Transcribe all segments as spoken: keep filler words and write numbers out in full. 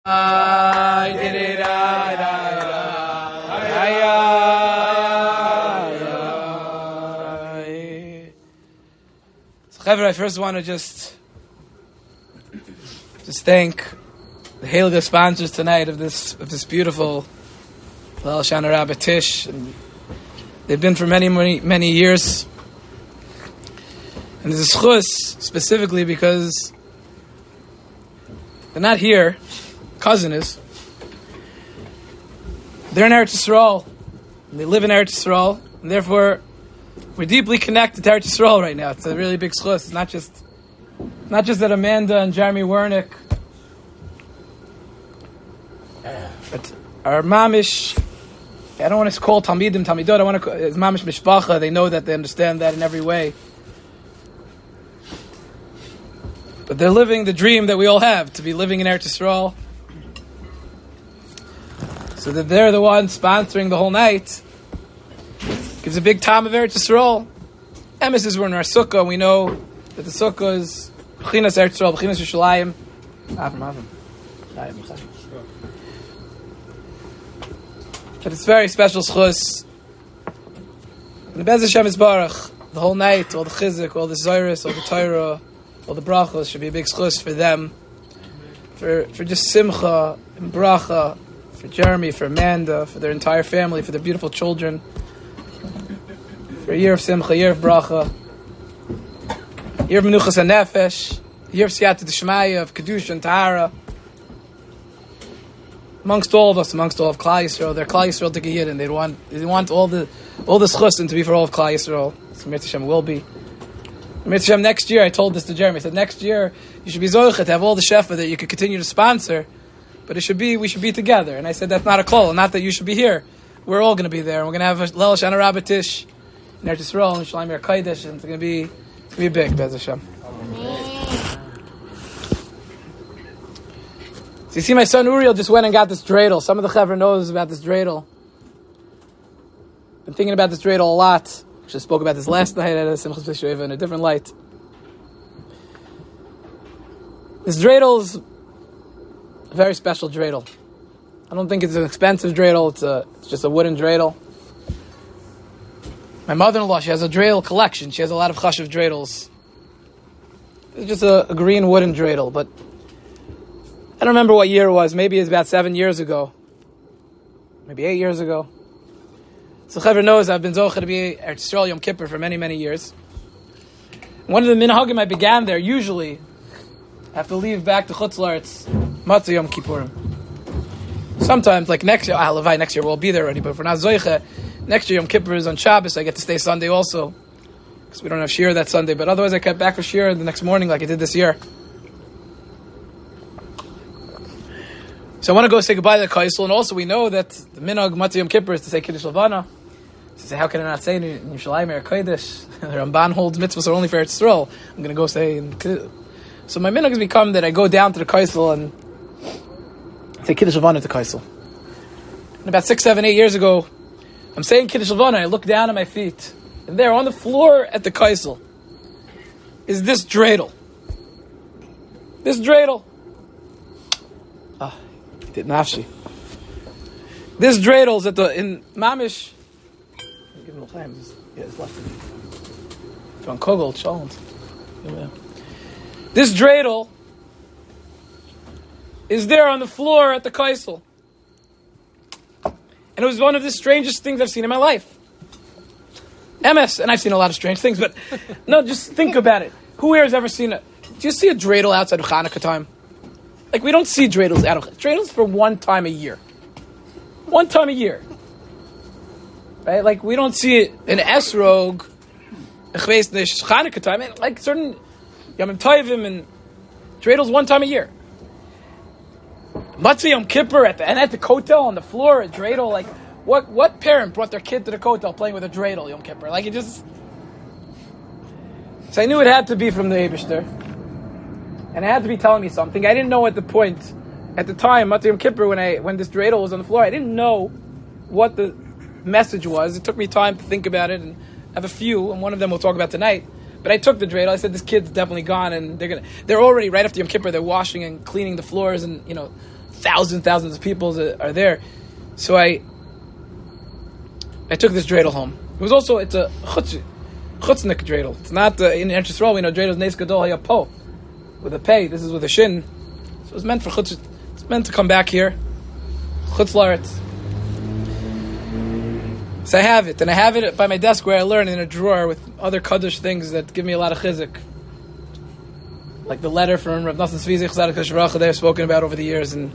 I did it, I, I, I, So, Chaver, I first want to just just thank the Heilige sponsors tonight of this of this beautiful Lel Shana Rabbah Tish. And they've been for many, many, many years. And this is chus specifically because they're not here. Cousin is. They're in Eretz Yisrael. And they live in Eretz Yisrael. And therefore, we're deeply connected to Eretz Yisrael right now. It's a really big schus. It's not just, not just that Amanda and Jeremy Wernick, but our mamish, I don't want to call Talmidim, Talmidot, I want to call it's mamish mishpacha. They know that, they understand that in every way. But they're living the dream that we all have, to be living in Eretz Yisrael. So that they're the ones sponsoring the whole night. Gives a big time of Eretz Yisrael. Emes is we're in our sukkah, and we know that the sukkah is B'chinas Eretz Yisrael, B'chinas Yerushalayim. Avram, Avram. But it's very special schus. And the Bez Hashem is Baruch. The whole night, all the chizik, all the zayris, all the Torah, all the brachos should be a big schus for them. For for just simcha and bracha. For Jeremy, for Amanda, for their entire family, for their beautiful children. For a year of simcha, a year of bracha. A year of menuchas hanefesh. A year of siyata d'shmaya, of kedusha and tahara. Amongst all of us, amongst all of Klal Yisrael, they're Klal Yisrael to get and they want they want all the all the schusim to be for all of Klal Yisrael. So Mir Hashem will be. Mir Hashem next year, I told this to Jeremy. I said next year you should be zoichet to have all the shefa that you could continue to sponsor, but it should be we should be together. And I said that's not a klol, not that you should be here. We're all going to be there, and we're going to have a Lel Shana Rabbah Tish in Eretz Yisrael and Shalim Yer Kodesh, and it's going to be it's going to be big, Bez Hashem. So you see, my son Uriel just went and got this dreidel. Some of the chaver knows about this dreidel. Been thinking about this dreidel a lot. Actually, spoke about this last night at a Simchas B'Sheva in a different light. This dreidel is a very special dreidel. I don't think it's an expensive dreidel. It's a, it's just a wooden dreidel. My mother-in-law, she has a dreidel collection. She has a lot of chashuv dreidels. It's just a, a green wooden dreidel, but I don't remember what year it was. Maybe it's about seven years ago. Maybe eight years ago. So Chaver knows I've been zocher to be Eretz Yisrael Yom Kippur for many, many years. One of the minhagim I began there, usually, I have to leave back to Chutz La'aretz, Matzah Yom Kippurim. Sometimes, like next year, ah, Levai, next year we'll be there already, but for not zocher, next year Yom Kippur is on Shabbos, I get to stay Sunday also, because we don't have Shir that Sunday, but otherwise I kept back for Shir the next morning like I did this year. So I want to go say goodbye to the Kaisel, and also we know that the minhag Matzah Yom Kippur is to say Kiddush Levana. So say, how can I not say in Yerushalayim Yer Kodesh? The Ramban holds mitzvahs are only for Eretz Yisrael. I'm going to go say. In, so my minhag has become that I go down to the Kaisel and say Kiddush Levana to Kaisel. And about six, seven, eight years ago, I'm saying Kiddush Levana, I look down at my feet, and there on the floor at the Kaisel is this dreidel. This dreidel. Ah. Did nafshi. This dreidels at the in Mamish. Give him time. Yeah, it's left. From Kogel, Chalent. This dreidel is there on the floor at the Kaisel, and it was one of the strangest things I've seen in my life. M S, and I've seen a lot of strange things, but no, just think about it. Who here has ever seen it? Do you see a dreidel outside of Hanukkah time? Like, we don't see dreidels out of dreidels for one time a year. One time a year. Right? Like, we don't see it in Esrog, Chanukah time, like certain Yom Tovim and dreidels one time a year. Matzah Yom Kippur at the, and at the kotel on the floor, a dreidel, like, what, what parent brought their kid to the kotel playing with a dreidel Yom Kippur? Like, it just... So I knew it had to be from the Eibishter. And it had to be telling me something. I didn't know at the point, at the time, Matzah Yom Kippur, when I when this dreidel was on the floor, I didn't know what the message was. It took me time to think about it, and I have a few, and one of them we'll talk about tonight. But I took the dreidel. I said, this kid's definitely gone, and they're gonna. They're already right after Yom Kippur. They're washing and cleaning the floors, and you know, thousands, thousands of people that are there. So I, I took this dreidel home. It was also it's a chutz, chutznik dreidel. It's not uh, in Eretz Yisrael. We know dreidel is neis gadol hayapo with a pei. This is with a shin. So it was meant for chutz. It's meant to come back here. Chutz laretz. So I have it, and I have it by my desk where I learn in a drawer with other kaddish things that give me a lot of chizik. Like the letter from Rav Nosson Tzvi Zech Tzedek that I've spoken about over the years, and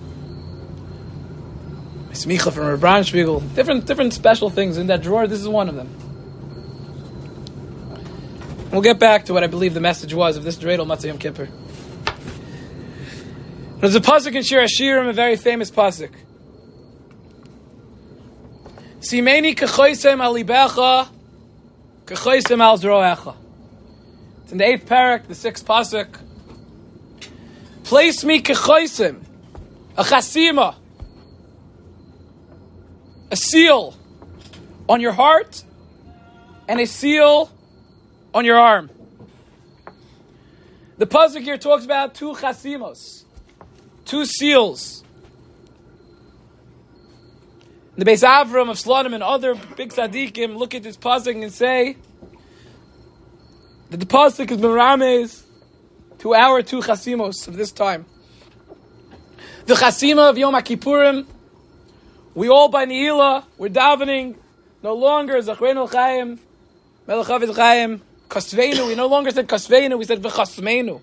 my smicha from Rav Braunspiegel. Different, different special things in that drawer. This is one of them. We'll get back to what I believe the message was of this dreidel Matzah Yom Kippur. There's a pasuk in Shir Hashirim, a very famous pasuk. Simeni kechoisem al libecha, kechoisem al zroecha. It's in the eighth parak, the sixth pasuk. Place me kechoisem, a chasima, a seal on your heart, and a seal on your arm. The pasuk here talks about two chasimos, two seals. The Beis Avram of Slonim and other big tzaddikim look at this pasuk and say that the pasuk is merames to our two chasimos of this time. The chasima of Yom HaKippurim, we all by Ne'ilah, we're davening, no longer Zachrenu Chaim, Melech Havid Chaim, Kasveinu. We no longer said Kasveinu, we said V'chasmeinu.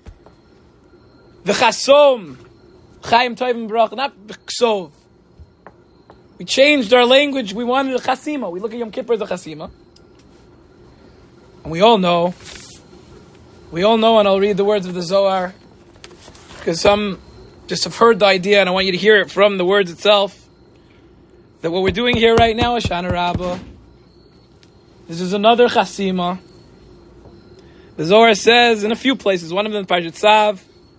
V'chasom, Chaim Tovim Baruch, not V'ksov. We changed our language. We wanted a chasima. We look at Yom Kippur as a chasima. And we all know, we all know, and I'll read the words of the Zohar, because some just have heard the idea, and I want you to hear it from the words itself, that what we're doing here right now is Shana Rabbah. This is another chasima. The Zohar says in a few places, one of them, Parshat Tzav,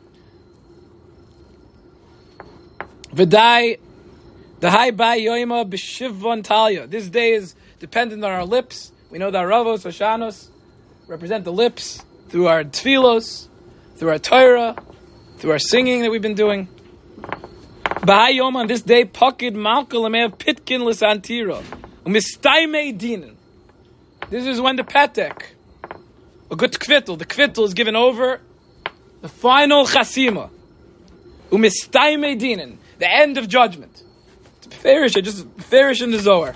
V'dai, the high by yoima b'shivon talia. This day is dependent on our lips. We know that our Ravos, Hashanos, represent the lips through our tefillos, through our Torah, through our singing that we've been doing. B'hai yom on this day, pakid malka l'mev pitkin l'santira u'mistaymei dinin. This is when the patek, a good kvittel, the kvittel is given over, the final chasima, u'mistaymei dinin, the end of judgment. Farish, just farish in the Zohar.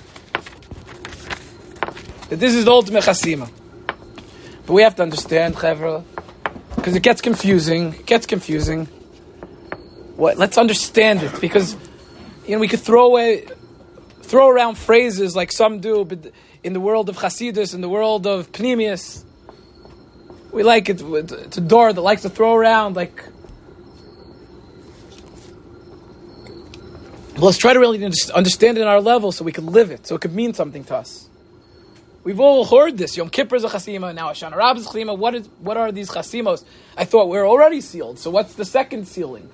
That this is the ultimate chasima. But we have to understand, Chevra, because it gets confusing. It gets confusing. What? Let's understand it, because you know we could throw away, throw around phrases like some do, but in the world of Chasidus, in the world of Pnimius, we like it. It's a door that likes to throw around like. Well, let's try to really understand it on our level so we can live it, so it could mean something to us. We've all heard this. Yom Kippur is a chasima, now Shana Rabbah is a chasima. What is? What are these chasimos? I thought we we're already sealed, so what's the second sealing?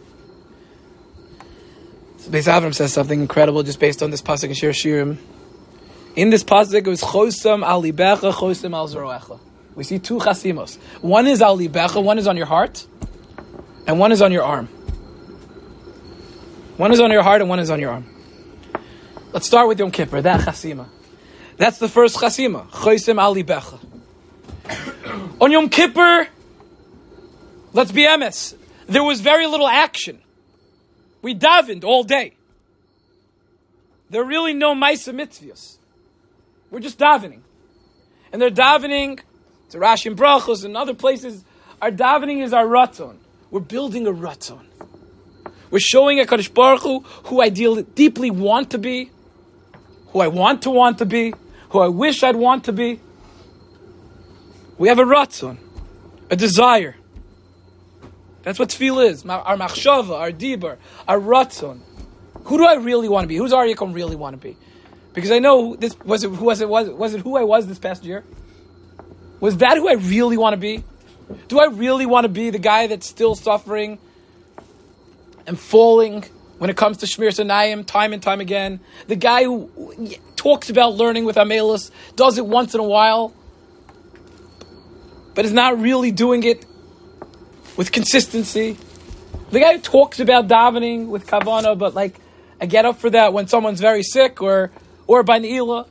So Beis Avram says something incredible just based on this pasuk in Shir Hashirim. In this pasuk, it was chosam al libecha, chosam al zroecha. We see two chasimos. One is al libecha, one is on your heart, and one is on your arm. One is on your heart and one is on your arm. Let's start with Yom Kippur, that chasima. That's the first chasima, chosam al libecha. On Yom Kippur, let's be emes, there was very little action. We davened all day. There are really no ma'aseh mitzvahs. We're just davening. And they're davening, to Rashi and Brachos and other places, our davening is our ratzon. We're building a ratzon. We're showing a Kadosh Baruch Hu who I deal, deeply want to be, who I want to want to be, who I wish I'd want to be. We have a ratzon, a desire. That's what tefillah is. Our machshava, our dibur, our ratzon. Who do I really want to be? Who's Aryeh really want to be? Because I know this was it. Who was it? Was it? Was it who I was this past year? Was that who I really want to be? Do I really want to be the guy that's still suffering and falling when it comes to Shmir Sanayim time and time again? The guy who talks about learning with Amelus, does it once in a while, but is not really doing it with consistency. The guy who talks about davening with kavanah, but like, I get up for that when someone's very sick or or by Ne'ilah.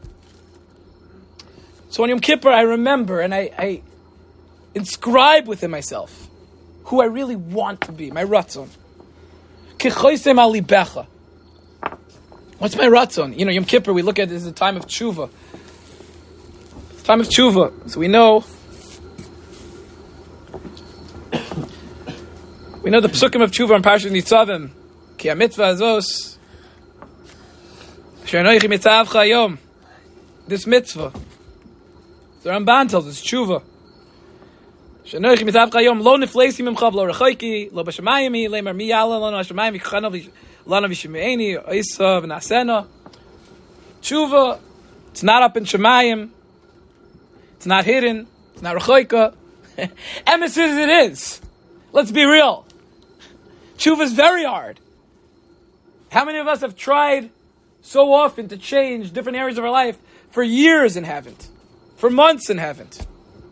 So on Yom Kippur, I remember and I, I inscribe within myself who I really want to be, my ratzon. Kichoisem al libecha. What's my ratzon? You know, Yom Kippur, we look at it as a time of tshuva. Time of tshuva. So we know, we know the psukim of tshuva on Parashat Nitzavim. Ki ha-mitzvah azos, she'anoichi mitzavcha hayom. This mitzvah. The Ramban tells us, tshuva. She'anoichi mitzavcha hayom, lo nifleisi mimcha v'lo rechoiki, lo b'shamayim, le'mar mi yala, lo n'ashamayim, v'chana lana v'shimeini, oisa v'nasena. Tshuva, it's not up in Shemayim. It's not hidden. It's not rechoika. Emes is it is. Let's be real. Tshuva is very hard. How many of us have tried so often to change different areas of our life for years and haven't? For months and haven't?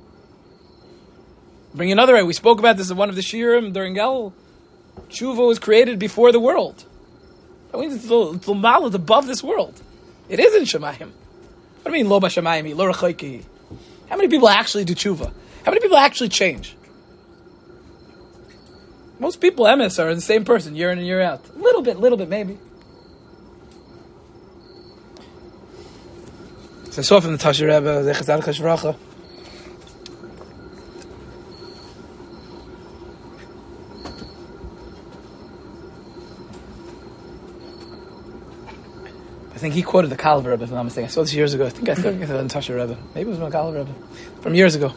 Bring another way. We spoke about this in one of the shiurim during Elul. Tshuva was created before the world. That means it's the malad above this world. It isn't Shemayim. What do you mean, lo b'shamayim, lo rechoiki? How many people actually do tshuva? How many people actually change? Most people, emes, are the same person year in and year out. A little bit, little bit, maybe. So I saw from the Tasher Rebbe, the Chazal Chashvracha. I think he quoted the Kalev Rebbe, if I'm not mistaken. I saw this years ago. I think I think it was on Tasher Rebbe. Maybe it was on Kalev Rebbe. From years ago.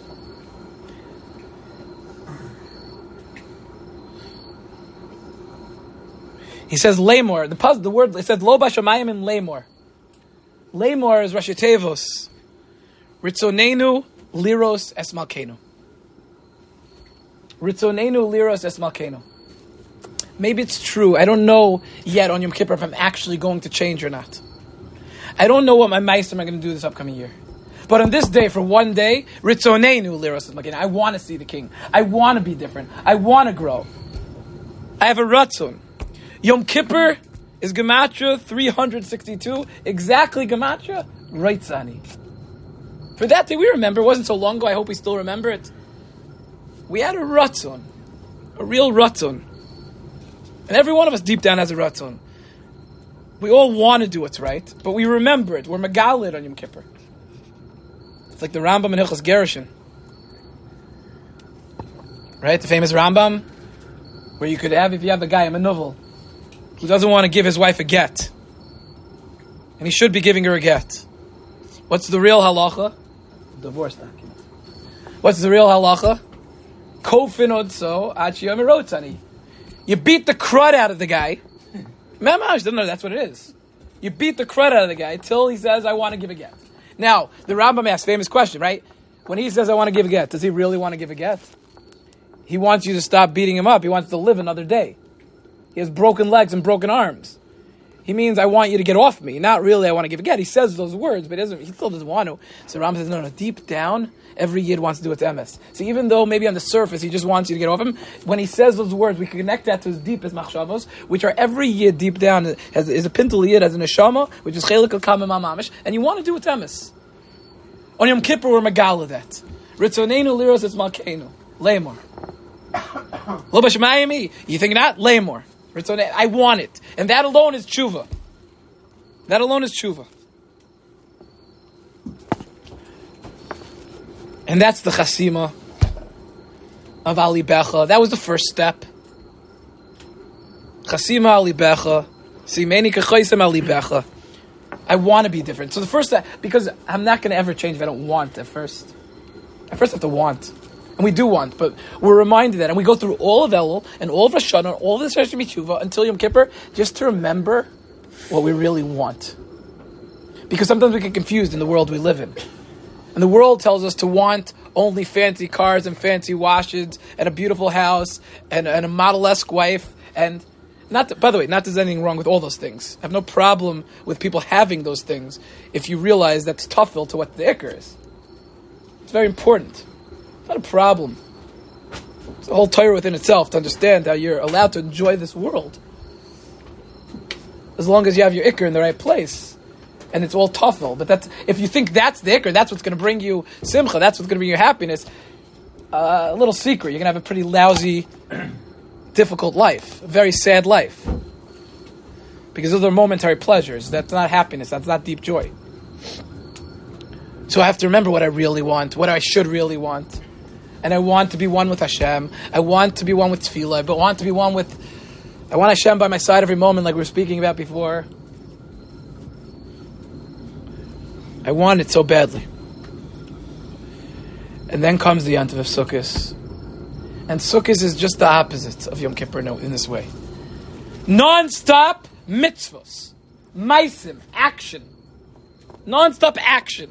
He says Lamor. The puzzle, the word, it says Lo Bashamayim in Lamor. Lamor is Rashi Tevos. Ritzonenu Liros Es Malkenu. Ritzonenu Liros Es Malkenu. Maybe it's true. I don't know yet on Yom Kippur if I'm actually going to change or not. I don't know what my meister am going to do this upcoming year. But on this day, for one day, Ritzonenu Liros Es Malkenu. I want to see the King. I want to be different. I want to grow. I have a ratzon. Yom Kippur is Gematria three hundred sixty-two, exactly Gematria, Reitzani. For that day we remember, it wasn't so long ago, I hope we still remember it. We had a Ratzon, a real Ratzon. And every one of us deep down has a Ratzon. We all want to do what's right, but we remember it. We're Megalid on Yom Kippur. It's like the Rambam in Hilchos Gerushin. Right, the famous Rambam, where you could have, if you have a guy, a Menuvel, who doesn't want to give his wife a get. And he should be giving her a get. What's the real halacha? Divorce document. What's the real halacha? Kofin odso achiyom erotzani. You beat the crud out of the guy. Mamash doesn't know that's what it is. You beat the crud out of the guy till he says, I want to give a get. Now, the Rambam asks, famous question, right? When he says, I want to give a get, does he really want to give a get? He wants you to stop beating him up. He wants to live another day. He has broken legs and broken arms. He means, I want you to get off me. Not really, I want to give a get. He says those words, but he, doesn't, he still doesn't want to. So Rambam says, no, no, deep down, every Yid wants to do its emes. So even though maybe on the surface he just wants you to get off him, when he says those words, we can connect that to his deepest machshavos, which are every Yid deep down, has, is a pintel Yid, has a neshama, which is chelik al-kamim mamish, and you want to do its emes. On Yom Kippur, we're megala that. Ritzonenu liros es malkeinu. Lamor. Lo b'shamayim. You think not? Lamor. I want it. And that alone is tshuva. That alone is tshuva. And that's the chasima of Ali Becha. That was the first step. Chasima Ali Becha. Simeni kechoisem Ali Becha. I want to be different. So the first step, because I'm not going to ever change if I don't want at first. At first I have to want. And we do want, but we're reminded that. And we go through all of Elul, and all of Rosh Hashanah, all of the Sefer Tshuva, until Yom Kippur, just to remember what we really want. Because sometimes we get confused in the world we live in. And the world tells us to want only fancy cars and fancy washes, and a beautiful house, and, and a model-esque wife, and not to, by the way, not that there's anything wrong with all those things. I have no problem with people having those things if you realize that's tafel to what the ikr is. It's very important. It's not a problem. It's a whole Torah within itself to understand how you're allowed to enjoy this world. As long as you have your ikr in the right place. And it's all tafel. But that's, if you think that's the ikr, that's what's going to bring you simcha, that's what's going to bring you happiness, uh, a little secret, you're going to have a pretty lousy, difficult life. A very sad life. Because those are momentary pleasures. That's not happiness. That's not deep joy. So I have to remember what I really want, what I should really want. And I want to be one with Hashem. I want to be one with Tefillah. I want to be one with... I want Hashem by my side every moment, like we were speaking about before. I want it so badly. And then comes the Yom Tov of Sukkot. And Sukkot is just the opposite of Yom Kippur in this way. Non-stop mitzvahs. Maisim, action. Non-stop action.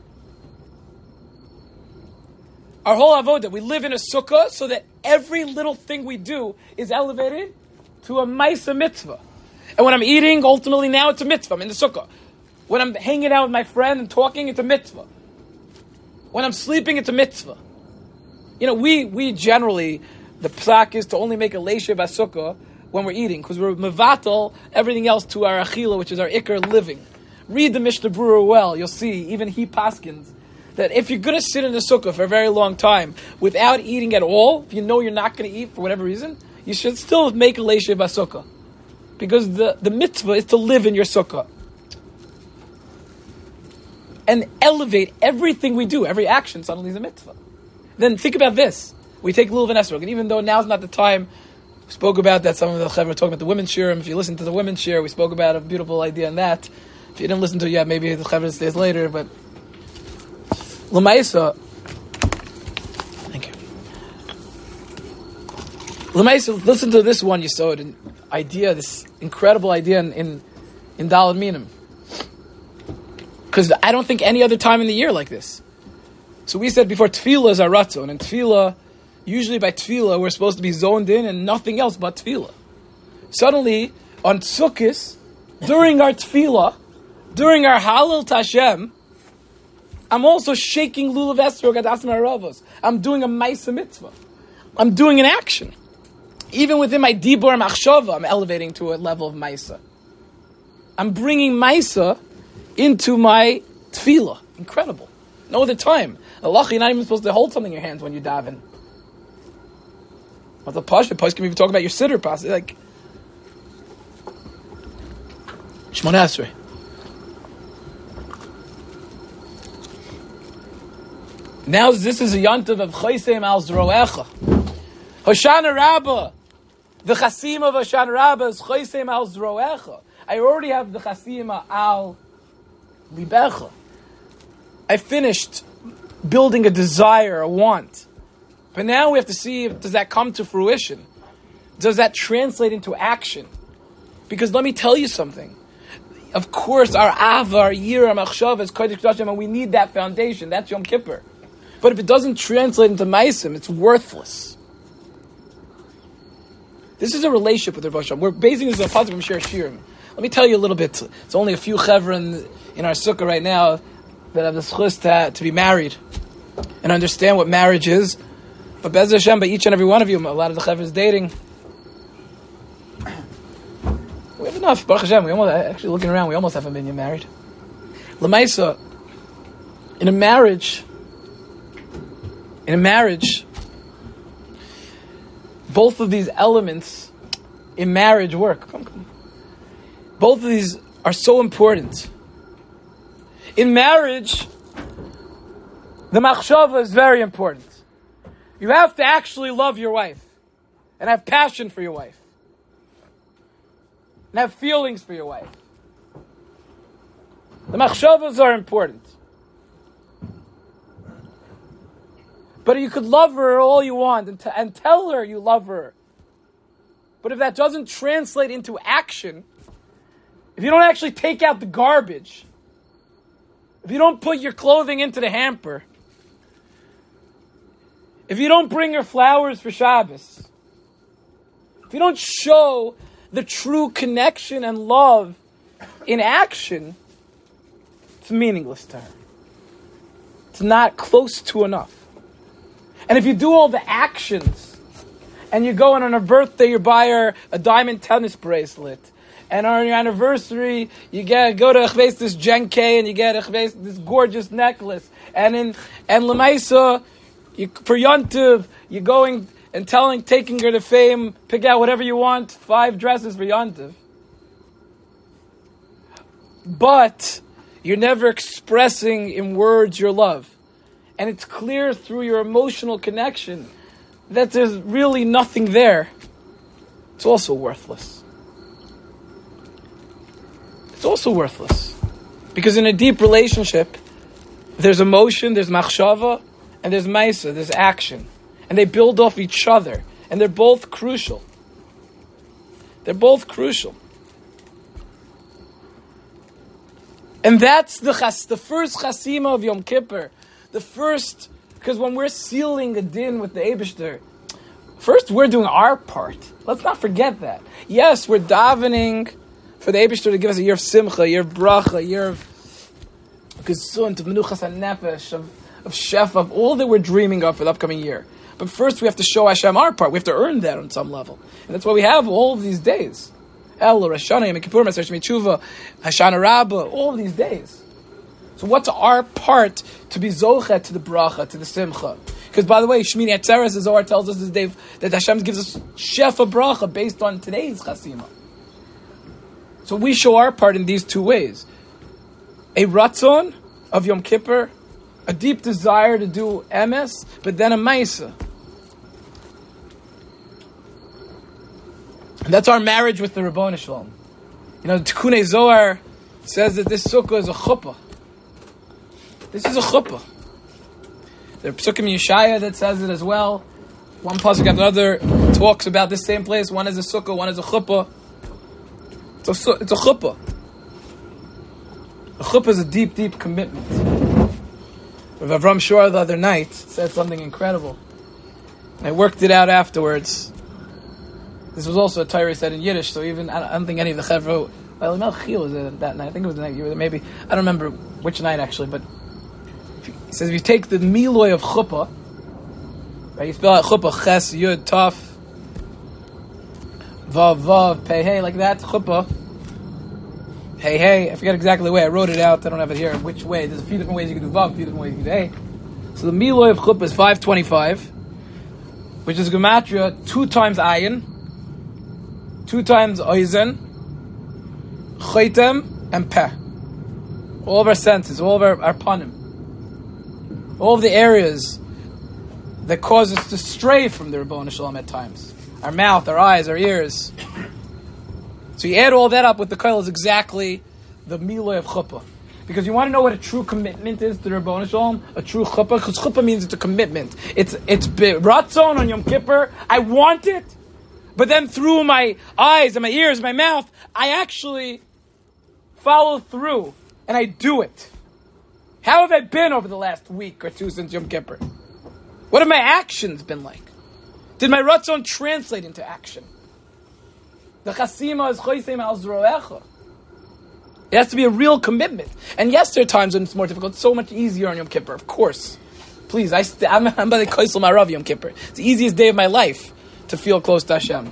Our whole avodah, we live in a sukkah so that every little thing we do is elevated to a maisa mitzvah. And when I'm eating, ultimately now it's a mitzvah. I'm in the sukkah. When I'm hanging out with my friend and talking, it's a mitzvah. When I'm sleeping, it's a mitzvah. You know, we we generally, the psak is to only make a leisha b'sukkah when we're eating, because we're mevatel everything else to our achila, which is our ikar living. Read the Mishnah Berurah well, you'll see, even he paskins, that if you're going to sit in the sukkah for a very long time without eating at all, if you know you're not going to eat for whatever reason, you should still make a leisha b'sukkah. Because the, the mitzvah is to live in your sukkah. And elevate everything we do, every action suddenly is a mitzvah. Then think about this. We take Lulav and Esrog, and even though now's not the time, we spoke about that, some of the chevra were talking about the women's shirim. If you listen to the women's shir, we spoke about a beautiful idea on that. If you didn't listen to it yet, maybe the chevra stays later, but L'maisa, thank you. L'maisa, listen to this one you saw it, an idea, this incredible idea in in, in Daled Minim. Because I don't think any other time in the year like this. So we said before, tefillah is our ratzon, and tefillah, usually by tefillah, we're supposed to be zoned in and nothing else but tefillah. Suddenly, on Sukkot, during our tefillah, during our Halil Tashem, I'm also shaking Lulav Esrog at Asma Ravos. I'm doing a Maisa Mitzvah. I'm doing an action. Even within my Dibur Machshava, I'm elevating to a level of Maisa. I'm bringing Maisa into my tefillah. Incredible. No other time. Allah, you're not even supposed to hold something in your hands when you daven. What's the Pasha? Pasha can even talk about your siddur pas. Like, Shmona Esrei. Now this is a yontav of Chayseim al Zroecha. Hoshana Rabbah. The Chasim of Hoshana Rabbah is Chayseim al Zroecha. I already have the Chasima al Libecha. I finished building a desire, a want. But now we have to see, if, does that come to fruition? Does that translate into action? Because let me tell you something. Of course, our Ava, our Yir, our Machshav is Kodesh Kodashim, and we need that foundation. That's Yom Kippur. But if it doesn't translate into Maisim, it's worthless. This is a relationship with Rav Hashem. We're basing this on a positive Shir Shirim. Let me tell you a little bit. It's only a few chevra in, in our sukkah right now that have the schus to, to be married and understand what marriage is. But Bez Hashem, by each and every one of you, a lot of the chevra is dating. We have enough. Baruch Hashem, we almost, actually looking around, we almost have a minyan married. L'maisa, in a marriage, in a marriage, both of these elements in marriage work. Come, come. Both of these are so important. In marriage, the machshava is very important. You have to actually love your wife and have passion for your wife and have feelings for your wife. The machshavas are important. But you could love her all you want and, t- and tell her you love her. But if that doesn't translate into action, if you don't actually take out the garbage, if you don't put your clothing into the hamper, if you don't bring her flowers for Shabbos, if you don't show the true connection and love in action, it's meaningless to her. It's not close to enough. And if you do all the actions And you go and on her birthday, you buy her a diamond tennis bracelet. And on your anniversary, you get go to Echves this Genke and you get Echves this gorgeous necklace. And in and Lemaisa, you for Yontiv, you're going and telling, taking her to Fame, pick out whatever you want, five dresses for Yontiv. But you're never expressing in words your love. And it's clear through your emotional connection that there's really nothing there. It's also worthless. It's also worthless. Because in a deep relationship, there's emotion, there's machshava, and there's maisa, there's action. And they build off each other. And they're both crucial. They're both crucial. And that's the chas, the first chasima of Yom Kippur. The first, because when we're sealing a din with the Eibishter, first we're doing our part. Let's not forget that. Yes, we're davening for the Eibishter to give us a year of simcha, a year of bracha, a year of gesund, of menuchas hanefesh, of, of shefa, of all that we're dreaming of for the upcoming year. But first we have to show Hashem our part. We have to earn that on some level. And that's why we have all of these days. El, Rosh Hashanah, Yom Kippur, Maser Shmei Tshuva, Hashanah Rabbah, all of these days. So what's our part to be zochet to the bracha, to the simcha? Because by the way, Shmini Atzeres, the Zohar tells us this day that Hashem gives us shefa bracha based on today's chasima. So we show our part in these two ways. A ratzon of Yom Kippur, a deep desire to do emes, but then a maisa. And that's our marriage with the Ribono Shel Olam. You know, the Tikkunei Zohar says that this sukkah is a chuppah. This is a chuppah. There are psukim in Yeshaya that says it as well. One pasuk after another talks about this same place. One is a sukkah, one is a chuppah. It's a, it's a chuppah. A chuppah is a deep, deep commitment. Rav Avram Shor the other night said something incredible. And I worked it out afterwards. This was also a Torah said in Yiddish, so even I don't think any of the Chevro. Well, Mel Chil was there that night. I think it was the night you were there. Maybe I don't remember which night actually, but he says if you take the miloy of chuppah, right? You spell out chuppah, ches, yud, taf, vav, vav, pei, hey, like that, chuppah. Hey, hey, I forget exactly the way I wrote it out. I don't have it here. Which way? There's a few different ways you can do vav, a few different ways you can do hey. So the miloy of chuppah is five twenty-five, which is gematria two times ayin, two times oizen, chaitem, and peh. All of our senses, all of our, our panim. All of the areas that cause us to stray from the Ribono Shel Olam at times. Our mouth, our eyes, our ears. So you add all that up with the koil is exactly the miloy of chuppah. Because you want to know what a true commitment is to the Ribono Shel Olam, a true chuppah, because chuppah means it's a commitment. It's it's ratzon on Yom Kippur. I want it, but then through my eyes and my ears and my mouth, I actually follow through and I do it. How have I been over the last week or two since Yom Kippur? What have my actions been like? Did my ratzon translate into action? The chasima is choisem al zroecha. It has to be a real commitment. And yes, there are times when it's more difficult. It's so much easier on Yom Kippur, of course. Please, I st- I'm, I'm by the Kaisel Marav Yom Kippur. It's the easiest day of my life to feel close to Hashem.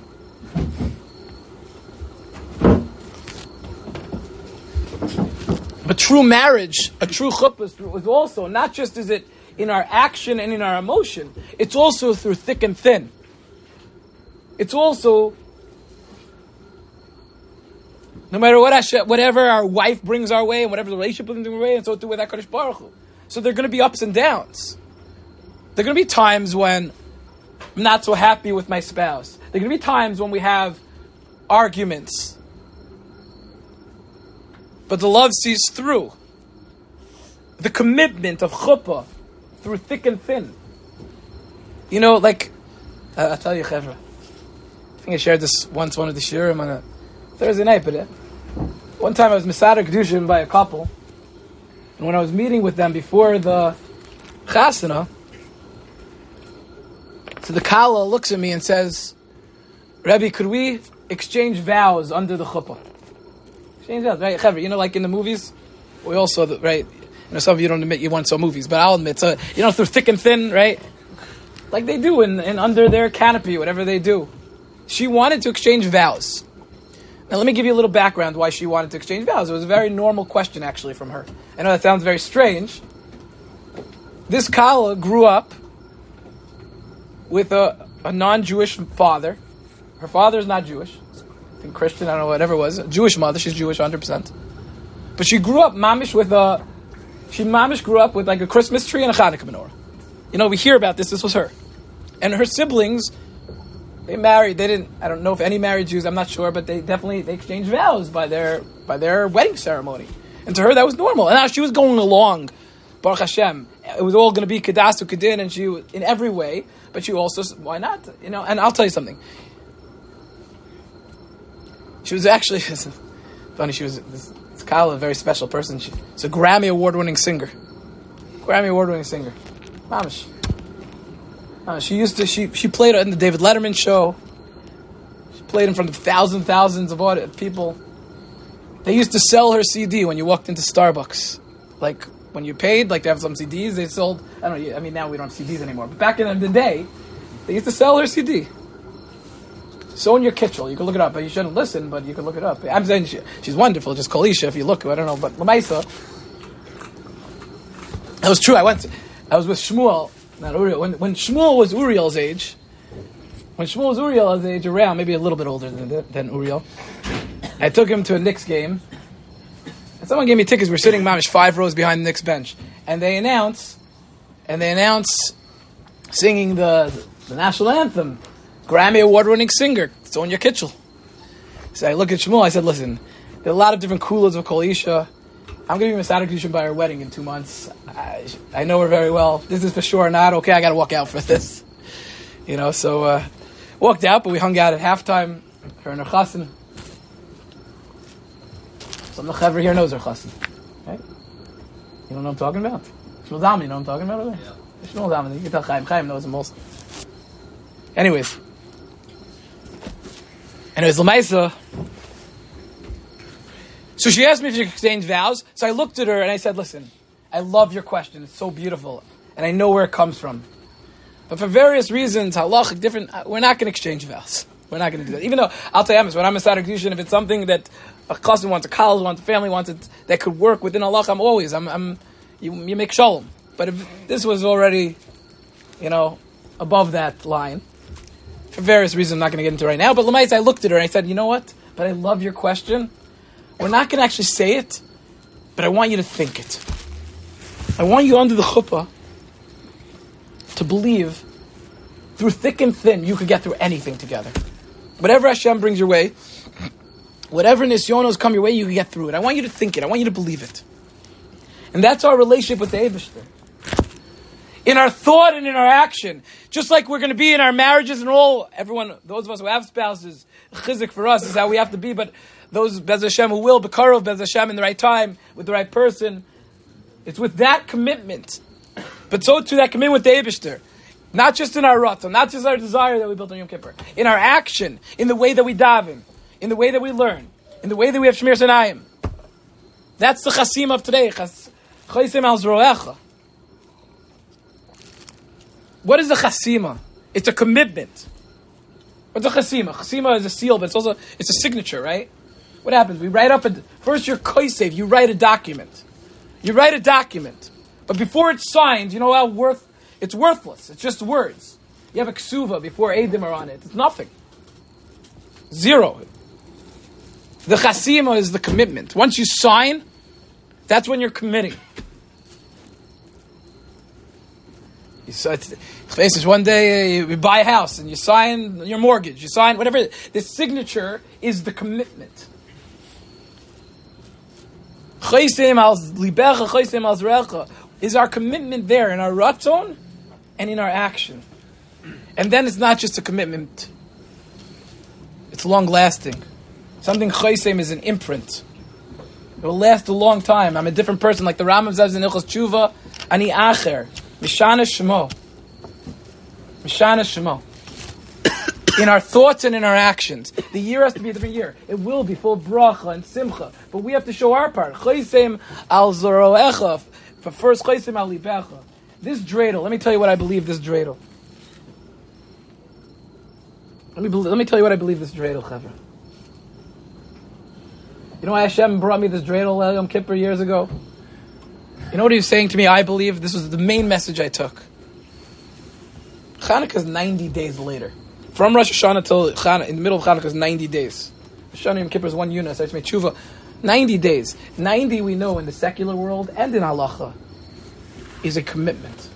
But true marriage, a true chuppah is also, not just is it in our action and in our emotion, it's also through thick and thin. It's also, no matter what Hashem, whatever our wife brings our way, and whatever the relationship brings our way, and so too with HaKadosh Baruch Hu. So there are going to be ups and downs. There are going to be times when I'm not so happy with my spouse. There are going to be times when we have arguments. But the love sees through. The commitment of chuppah through thick and thin. You know, like, uh, I'll tell you, Chevra. I think I shared this once, one of the shiurim on a Thursday night, but uh, one time I was Mesader Kedushin by a couple, and when I was meeting with them before the chasana, so the Kala looks at me and says, Rebbe, could we exchange vows under the chuppah? Exchange vows, right? Chevra, you know, like in the movies, we all saw the, right? You know, some of you don't admit you once saw movies, but I'll admit, so, you know, through thick and thin, right? like they do in, in under their canopy, whatever they do. She wanted to exchange vows. Now let me give you a little background why she wanted to exchange vows. It was a very normal question actually from her. I know that sounds very strange. This Kala grew up with a, a non-Jewish father. Her father is not Jewish. I think Christian, I don't know, whatever it was. A Jewish mother, she's Jewish one hundred percent. But she grew up mamish with a, she mamish grew up with like a Christmas tree and a Hanukkah menorah. You know, we hear about this, this was her. And her siblings, they married, they didn't, I don't know if any married Jews, I'm not sure, but they definitely, they exchanged vows by their, by their wedding ceremony. And to her, that was normal. And now she was going along, Baruch Hashem. It was all going to be Kedasu Kedin, and she, in every way, but she also, why not? You know, and I'll tell you something. She was actually, funny, she was, this, this Kala, a very special person. She's a Grammy Award-winning singer. Grammy Award-winning singer. Mamish. Uh, she used to. She she played in the David Letterman show. She played in front of thousands, thousands of audi- people. They used to sell her C D when you walked into Starbucks. Like when you paid, like they have some C Ds. They sold. I don't know. I mean, now we don't have C Ds anymore. But back in the day, they used to sell her C D. Sonia Kitchell. You can look it up, but you shouldn't listen. But you can look it up. I'm saying she, she's wonderful. Just Kalisha, if you look. I don't know, but Lamaisa. That was true. I went. To, I was with Shmuel. Not Uriel. When, when Shmuel was Uriel's age, when Shmuel was Uriel's age, around maybe a little bit older than than Uriel, I took him to a Knicks game. And someone gave me tickets. We're sitting, mamish, five rows behind the Knicks bench, and they announce, and they announce, singing the the national anthem, Grammy Award-winning singer Sonia Kitchell. So I look at Shmuel. I said, "Listen, there are a lot of different kulas of Kol Isha. I'm going to be Masadak Yishim by our wedding in two months. I, I know her very well. This is for sure not okay. I got to walk out for this, you know." So uh, walked out, but we hung out at halftime. Her and her chassan. Some of the chaver here knows her chassan, right? You don't know what I'm talking about? Shmuel Zalman, you know what I'm talking about? Over there? Yeah. Shmuel Zalman. You can tell Chaim. Chaim knows him also. Anyways, anyways, Lamaisa. So she asked me if she could exchange vows. So I looked at her and I said, "Listen, I love your question. It's so beautiful. And I know where it comes from. But for various reasons, halachic, different, we're not going to exchange vows. We're not going to do that. Even though, I'll tell you honest, when I'm a Sadak Yushin, if it's something that a cousin wants, a college wants, a family wants, it, that could work within halach, I'm always, I'm, I'm you, you make shalom. But if this was already, you know, above that line, for various reasons I'm not going to get into right now. But Lamais, I looked at her and I said, you know what? But I love your question. We're not going to actually say it, but I want you to think it. I want you under the chuppah to believe through thick and thin you could get through anything together. Whatever Hashem brings your way, whatever nisyonos come your way, you can get through it. I want you to think it. I want you to believe it. And that's our relationship with the Eibishter. In our thought and in our action. Just like we're going to be in our marriages and all, everyone, those of us who have spouses, chizik for us is how we have to be, but those Bez Hashem who will, Bekarov Bez Hashem in the right time, with the right person, it's with that commitment. But so too that commitment with the Eibishter. Not just in our ratzon, not just our desire that we built on Yom Kippur. In our action, in the way that we daven, in the way that we learn, in the way that we have Shemir Sanayim. That's the chasim of today. Chaysim al zroecha. What is a chasima? It's a commitment. What's a chasima? Chasima is a seal, but it's also it's a signature, right? What happens? We write up a first. You're koisev. You write a document. You write a document, but before it's signed, you know how worth it's worthless. It's just words. You have a ksuva before edim are on it. It's nothing. Zero. The chasima is the commitment. Once you sign, that's when you're committing. So it's, one day uh, you buy a house and you sign your mortgage. You sign whatever. The signature is the commitment. Is our commitment there in our ratzon and in our action. And then it's not just a commitment. It's long-lasting. Something chaysim is an imprint. It will last a long time. I'm a different person. Like the Rambam says in Ilchos Tshuva, Ani acher. Mishana Shemo. Mishana Shemo. In our thoughts and in our actions. The year has to be a different year. It will be full of bracha and simcha. But we have to show our part. Chaysim al zoroecha. For first, chaysim al libecha. This dreidel, let me tell you what I believe this dreidel. Let me, let me tell you what I believe this dreidel, Chevra. You know why Hashem brought me this dreidel Yom Kippur years ago? You know what he was saying to me? I believe this was the main message I took. Hanukkah is ninety days later. From Rosh Hashanah till Hanukkah, in the middle of Hanukkah is ninety days. Rosh Hashanah Yom Kippur is one unit, so I have to make tshuva. ninety days. ninety we know in the secular world and in halacha is a commitment.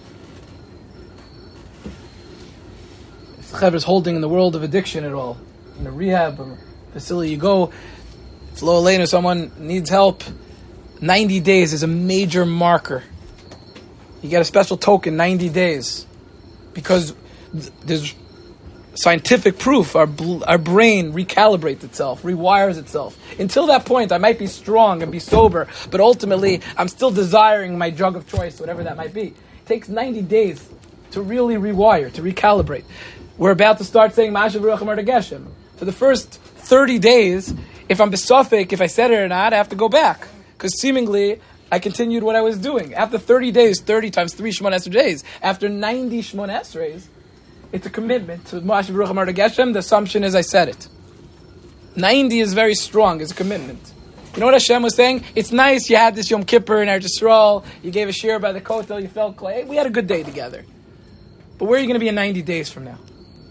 If the Chaver is holding in the world of addiction at all, in a rehab or facility you go, if lo aleinu someone needs help, ninety days is a major marker. You get a special token, ninety days. Because th- there's scientific proof, our bl- our brain recalibrates itself, rewires itself. Until that point, I might be strong and be sober, but ultimately, I'm still desiring my drug of choice, whatever that might be. It takes ninety days to really rewire, to recalibrate. We're about to start saying Ma'ashav Ruach Amar Geshem. For the first thirty days, if I'm besophic, if I said it or not, I have to go back. Because seemingly, I continued what I was doing. After thirty days, thirty times three Shemon Esrei days, after ninety Shemon Esreis, it's a commitment to Ma'ashav Ruach Amar Geshem. The assumption is I said it. ninety is very strong, it's a commitment. You know what Hashem was saying? It's nice you had this Yom Kippur in Eretz Yisrael, you gave a shir by the kotel, you felt clay. We had a good day together. But where are you going to be in ninety days from now?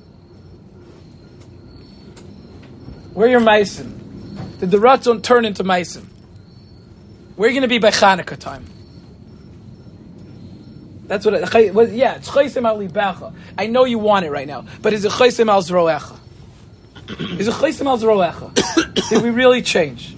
Where are your meisim? Did the ratzon turn into meisim? Where are you going to be by Chanukah time? That's what it, well, yeah, it's chaysim al libecha. I know you want it right now, but is it chaysim al zroecha? Is it chaysim al zroecha? Did we really change?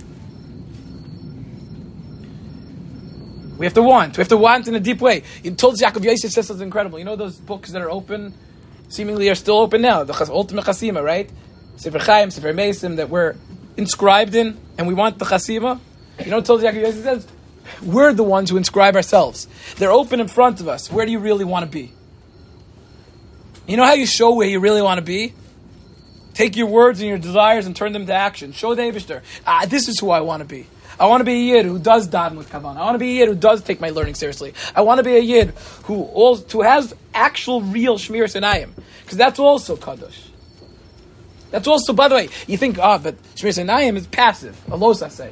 We have to want. We have to want in a deep way. You told Yaakov Yosef says something incredible. You know those books that are open, seemingly are still open now. The ultimate chasima, right? Sefer Chaim, Sefer Meisim, that we're inscribed in, and we want the chasima. You know what Tolz Yaakov Yosef says? We're the ones who inscribe ourselves. They're open in front of us. Where do you really want to be? You know how you show where you really want to be? Take your words and your desires and turn them to action. Show the Eibishter. Ah, this is who I want to be. I want to be a yid who does daven with kavanah. I want to be a yid who does take my learning seriously. I want to be a yid who also, who has actual, real shmiras enayim. Because that's also kadosh. That's also, by the way, you think, ah, oh, but shmiras enayim is passive. Alos asay.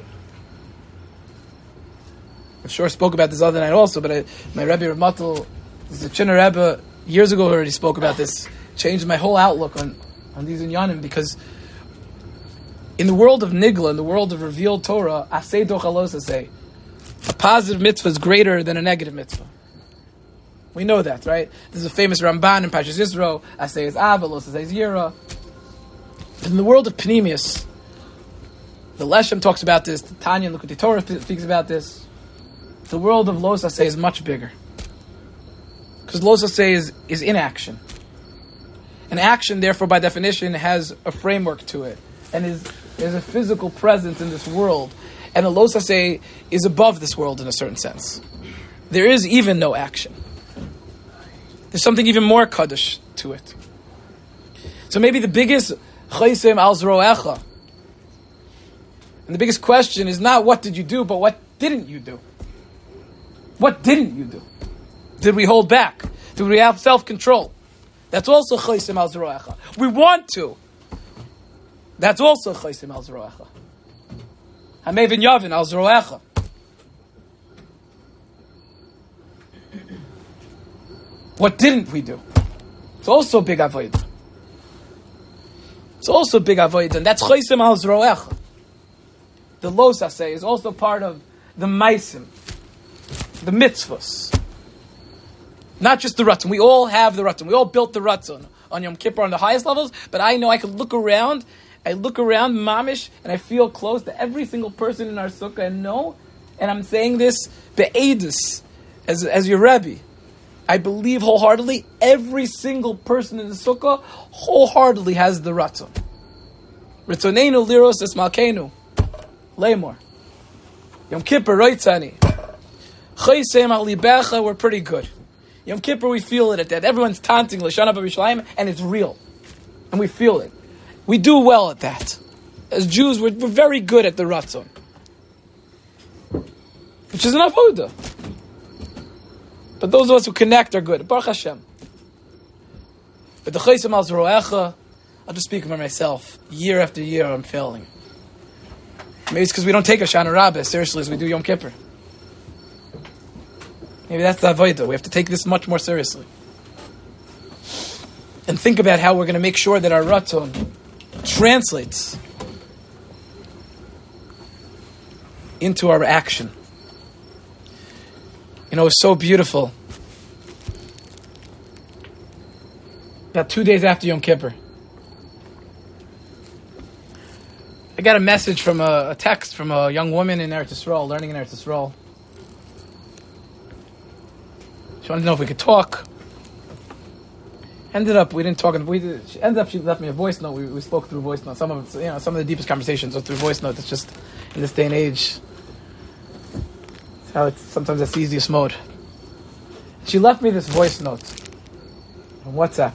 I'm sure I spoke about this other night also, but I, my Rebbe Rav Matel, the Chinner Rebbe, years ago already spoke about this, changed my whole outlook on, on these inyanim, because in the world of Nigla, in the world of revealed Torah, asay doch alos asay, a positive mitzvah is greater than a negative mitzvah. We know that, right? This is a famous Ramban in Parshas Yisro, asay is av, alos asay is yira. In the world of Pnimius, the Leshem talks about this, the Tanya and Likutei Torah speaks about this. The world of Los Asay is much bigger. Because Los Asay is, is inaction. And action, therefore, by definition, has a framework to it. And is, is a physical presence in this world. And a Los Asay is above this world in a certain sense. There is even no action. There's something even more kaddish to it. So maybe the biggest chaysim al zroecha, and the biggest question is not what did you do, but what didn't you do? What didn't you do? Did we hold back? Did we have self-control? That's also chaysim al zroecha. We want to. That's also chaysim al zroecha. Hamevin yavin al zroecha. What didn't we do? It's also big avodah. It's also big avodah, and that's chaysim al zroecha. The los asay is also part of the maisim, the mitzvahs. Not just the ratzon. We all have the ratzon. We all built the ratzon on Yom Kippur on the highest levels, but I know I could look around, I look around mamish, and I feel close to every single person in our sukkah and know, and I'm saying this be'edus, as, as your Rebbe, I believe wholeheartedly, every single person in the sukkah wholeheartedly has the ratzon. Ritzoneinu liros es malkeinu. Leimor. Yom Kippur, roitzani. Chaysem al libecha, we're pretty good. Yom Kippur, we feel it at that. Everyone's taunting L'shana b'Yerushalayim, and it's real. And we feel it. We do well at that. As Jews, we're, we're very good at the ratzon. Which is an avodah. But those of us who connect are good. Baruch Hashem. But the chaysem al zroecha, I'll just speak for myself. Year after year, I'm failing. Maybe it's because we don't take Hoshana Rabbah seriously as we do Yom Kippur. Maybe that's the avodah. We have to take this much more seriously. And think about how we're going to make sure that our ratzon translates into our action. You know, it's so beautiful. About two days after Yom Kippur, I got a message from a, a text from a young woman in Eretz Yisrael, learning in Eretz Yisrael. She wanted to know if we could talk. Ended up, we didn't talk. We did, she ended up, she left me a voice note. We, we spoke through voice note. Some of it, you know, some of the deepest conversations are through voice note. It's just in this day and age. It's how it's sometimes that's the easiest mode. She left me this voice note on WhatsApp,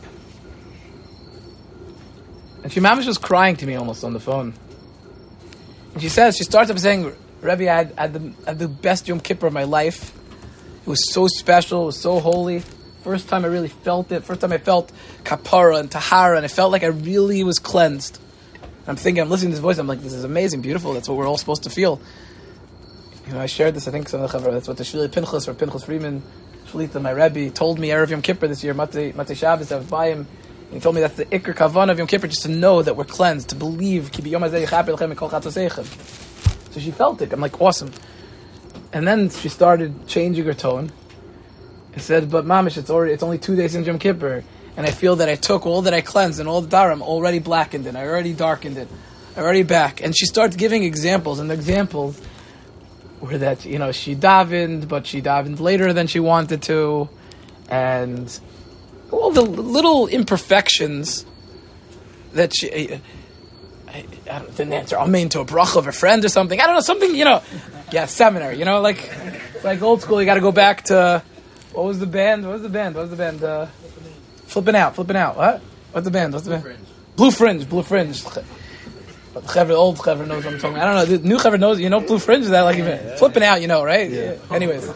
and she mamish was crying to me almost on the phone. And she says, she starts up saying, "Rebbe, I had, I had, the, I had the best Yom Kippur of my life. It was so special. It was so holy. First time I really felt it. First time I felt kapara and tahara, and I felt like I really was cleansed." And I'm thinking, I'm listening to this voice, I'm like, this is amazing, beautiful. That's what we're all supposed to feel. You know, I shared this, I think, some of the chavra. That's what the Shvili Pinchas or Pinchas Freeman, Shlita, my Rebbe, told me Erev Yom Kippur this year, Matei Matei Shabbos, I was by him. And he told me that's the Iker Kavan of Yom Kippur, just to know that we're cleansed, to believe. Ki b'yom hazeh yichaper lechem mikol chatzoseichem. So she felt it. I'm like, awesome. And then she started changing her tone. I said, but mamish, it's already, it's only two days in Yom Kippur, and I feel that I took all that I cleansed and all the daram, already blackened it, I already darkened it, I already back. And she starts giving examples, and the examples were that, you know, she davened, but she davened later than she wanted to, and all the little imperfections that she, I, I, I don't, didn't answer amen to a bracha of a friend or something. I don't know, something, you know, yeah, seminary, you know, like, like old school, you got to go back to, what was the band? What was the band? What was the band? Uh, flipping out, flipping out. What? What's the band? What's the band? Blue Fringe, Blue Fringe. The Chevra, old Chevra knows what I'm talking about. I don't know. The new Chevra knows. You know, Blue Fringe is that like yeah, yeah, flipping yeah. out? You know, right? Yeah. Yeah. Anyways,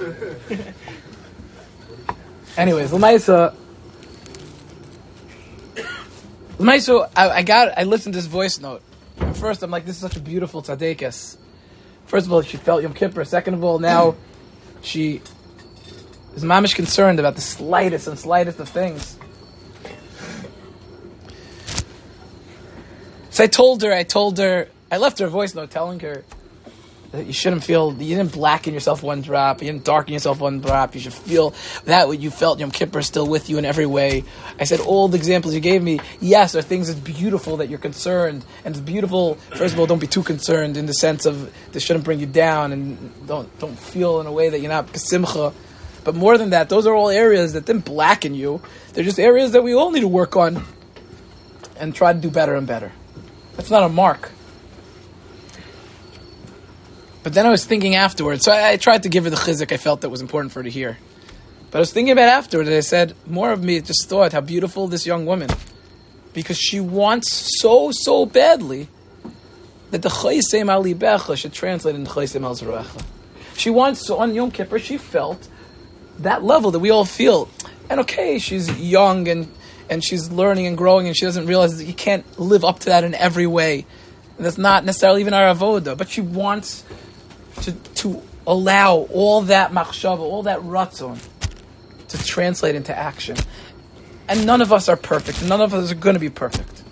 anyways, L'maisa, L'maisa, I, I got. I listened to this voice note. And first, I'm like, this is such a beautiful tzaddikas. First of all, she felt Yom Kippur. Second of all, now she is mamish concerned about the slightest and slightest of things. So I told her, I told her, I left her a voice note telling her that you shouldn't feel, you didn't blacken yourself one drop, you didn't darken yourself one drop, you should feel that what you felt Yom Kippur is still with you in every way. I said, all the examples you gave me, yes, are things that's beautiful that you're concerned, and it's beautiful, first of all, don't be too concerned in the sense of this shouldn't bring you down, and don't don't feel in a way that you're not simcha. But more than that, those are all areas that didn't blacken you. They're just areas that we all need to work on and try to do better and better. That's not a mark. But then I was thinking afterwards, so I, I tried to give her the chizuk I felt that was important for her to hear. But I was thinking about afterwards, and I said, more of me just thought how beautiful this young woman, because she wants so, so badly that the Chaysem al Libecha should translate into Chaysem al Zeruecha. She wants, so on Yom Kippur, she felt that level that we all feel. And okay, she's young and, and she's learning and growing, and she doesn't realize that you can't live up to that in every way. And that's not necessarily even our avoda, but she wants to to allow all that machshava, all that ratzon, to translate into action. And none of us are perfect. None of us are going to be perfect.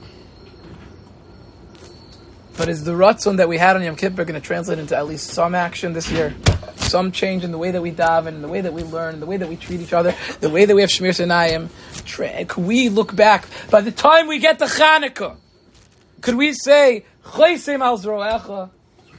But is the ratzon that we had on Yom Kippur going to translate into at least some action this year? Some change in the way that we daven, in the way that we learn, in the way that we treat each other, the way that we have Shmir Sinayim. Tra- could we look back, by the time we get to Chanukah, could we say, Chaysem al Zeruecha,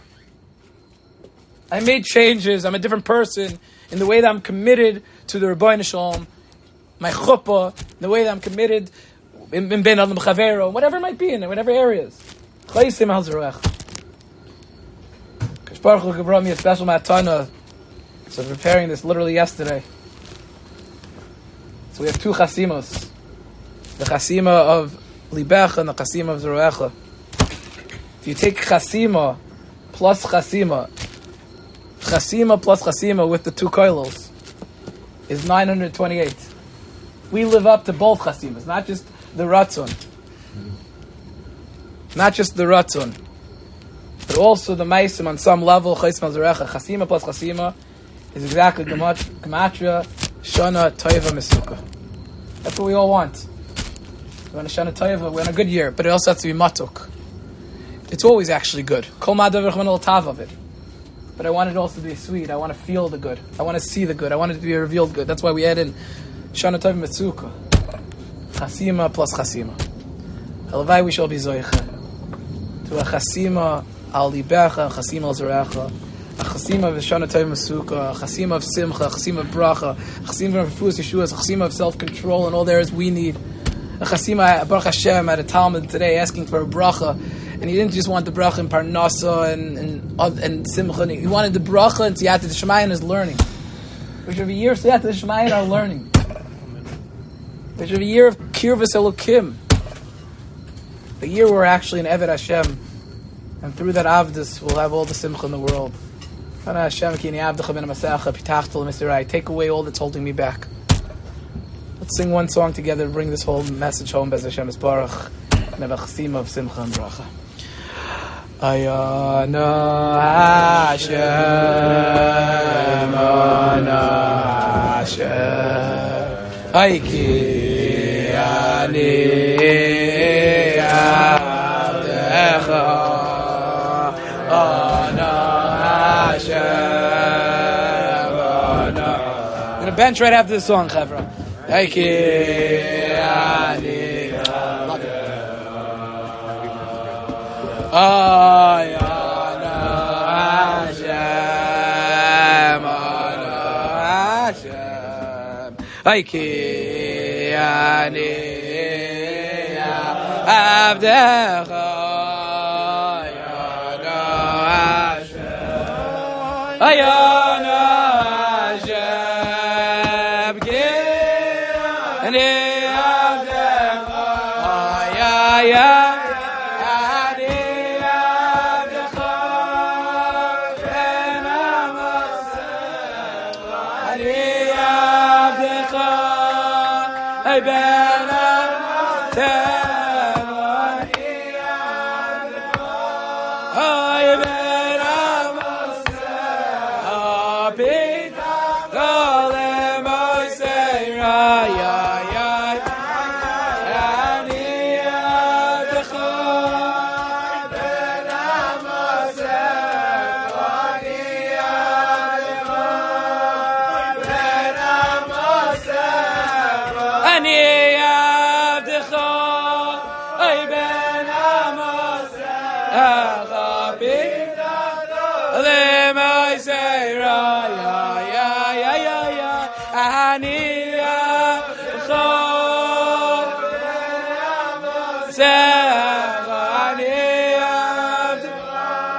I made changes, I'm a different person, in the way that I'm committed to the Rebbeinu Shalom, my chuppah, the way that I'm committed in, in Ben Adam Chavero, whatever it might be, in whatever areas. Chaysem al Zeruecha. Kadosh Baruch Hu brought me a special matana. So I was preparing this literally yesterday. So we have two chasimos. The chasima of Libecha and the chasima of Zeruecha. If you take chasima plus chasima, chasima plus chasima with the two koilos is nine hundred twenty-eight. We live up to both chasimas, not just the ratzon. not just the ratzon, but also the meisim on some level. Chasima Zarecha, Chasima plus Chasima is exactly Gematria Shana Toiva Mesuka. That's what we all want. We want a Shana Toiva, we want a good year, but it also has to be matuk. It's always actually good. Kol ma'adav v'chman tav of it. But I want it also to be sweet. I want to feel the good. I want to see the good. I want it to be a revealed good. That's why we add in Shana Toiva Mesuka. Chasima plus Chasima. Halavai we shall be zoicha to a Chasima al libecha, Chasima al zarecha, a Chasima of Shana Toiva Mesuka, a Chasima of Simcha, a Chasima of Bracha, a Chasima of Refus Yeshuas, a Chasima of self-control and all there is we need. A Chasima, Baruch Hashem, at a Talmud today asking for a bracha, and he didn't just want the bracha in Parnasa and and, and Simcha, he wanted the bracha and Siyata D'Shamayim is learning. Which of a year of Siyata D'Shamayim are learning. Which of a year of Kirvas Elokim. A year where we're actually in Eved Hashem, and through that Avdus we'll have all the Simcha in the world. Take away all that's holding me back. Let's sing one song together to bring this whole message home. Bez Hashem Baruch. And have a chasima of Simcha and Bracha. Ayana Hashem, Ayana Hashem, Aiki Ani Avdecha, Ayana Hashem, Ayana. I'm going to bench right after this song, Chevra. Aiki Ani Ayana Hashem, Ayana Hashem, Aiki Ani Avdecha, Ayana Hashem, Ayana Hashem, Ani Avdecha, Ayana. Say